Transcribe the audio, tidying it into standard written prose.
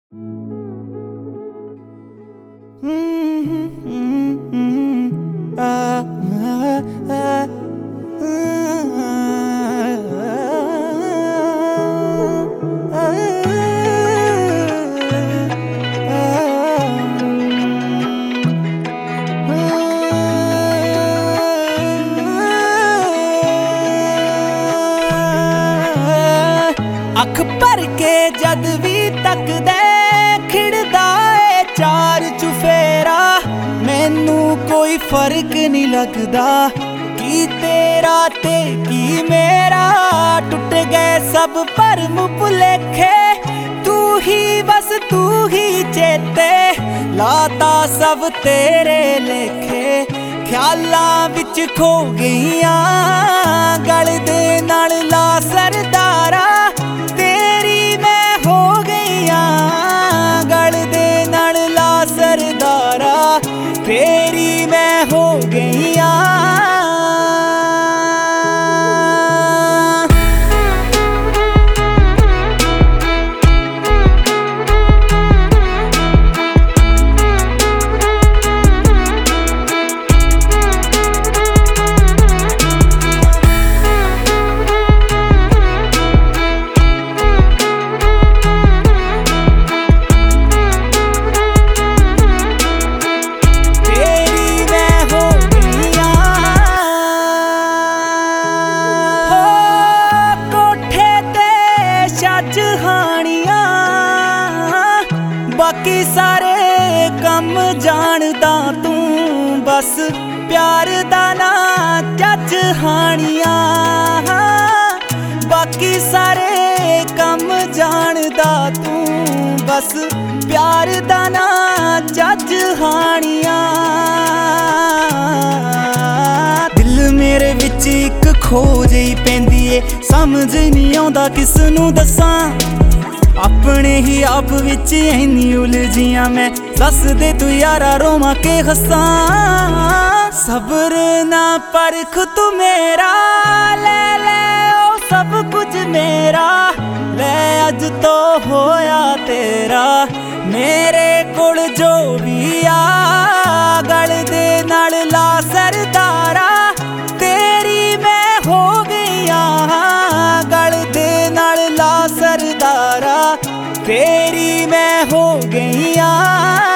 ਅੱਖ ਭਰ ਕੇ ਜਦ ਵੀ ਤੱਕਦਾ ਖਿੜਦਾ ਏ ਚਾਰ ਚੁਫੇਰਾ। ਮੈਨੂੰ ਕੋਈ ਫਰਕ ਨਹੀਂ ਲੱਗਦਾ ਕੀ ਤੇਰਾ ਤੇ ਕੀ ਮੇਰਾ। ਟੁੱਟ ਗਏ ਸਭ ਭਰਮ ਭੁਲੇਖੇ, ਤੂੰ ਹੀ ਬਸ ਤੂੰ ਹੀ ਚੇਤੇ। ਲਾਤਾ ਸਭ ਤੇਰੇ ਲੇਖੇ, ਖਿਆਲਾਂ ਵਿੱਚ ਖੋ ਗਈਆਂ। ਗਲ ਦੇ ਨਾਲ ਲਾ ਸਰਦਾਰਾ, ਤੇਰੀ ਮੈਂ ਹੋ ਗਈਆਂ। ਗਲ ਦੇ ਨਾਲ ਲਾ ਸਰਦਾਰਾ, ਤੇਰੀ ਮੈਂ ਹੋ ਗਈਆਂ। ਬਾਕੀ ਸਾਰੇ ਕੰਮ ਜਾਣਦਾ ਤੂੰ, ਬਸ ਪਿਆਰ ਦਾ ਨਾ ਚੱਜ ਹਾਣੀਆਂ। ਬਾਕੀ ਸਾਰੇ ਕੰਮ ਜਾਣਦਾ ਤੂੰ, ਬਸ ਪਿਆਰ ਦਾ ਨਾ ਚੱਜ ਹਾਣੀਆਂ। ਦਿਲ ਮੇਰੇ ਵਿੱਚ ਇੱਕ ਖੋ ਜਿਹੀ ਪੈਂਦੀ ਏ, ਸਮਝ ਨਹੀਂ ਆਉਂਦਾ ਕਿਸ ਨੂੰ ਦੱਸਾਂ। ਆਪਣੇ ਹੀ ਆਪ ਵਿੱਚ ਇੰਨੀ ਉਲਝੀਆਂ ਮੈਂ, ਦੱਸ ਦੇ ਤੂੰ ਯਾਰਾ ਰੋਵਾਂ ਕੇ ਹੱਸਾਂ। ਸਬਰ ਨਾ ਪਰਖ ਤੂੰ ਮੇਰਾ, ਲੈ ਲੈ ਉਹ ਸਭ ਕੁਝ ਮੇਰਾ। ਲੈ ਅੱਜ ਤੋਂ ਹੋਇਆ ਤੇਰਾ, ਮੇਰੇ ਕੋਲ ਜੋ ਵੀ ਆ। ਗਲ ਦੇ ਨਾਲ ਲਾ ਸਰਦਾਰਾ, ਤੇਰੀ ਮੈਂ ਹੋ ਗਈਆਂ। ਗਲ ਦੇ ਨਾਲ ਲਾ ਸਰਦਾਰਾ, ਤੇਰੀ ਮੈਂ ਹੋ ਗਈਆਂ।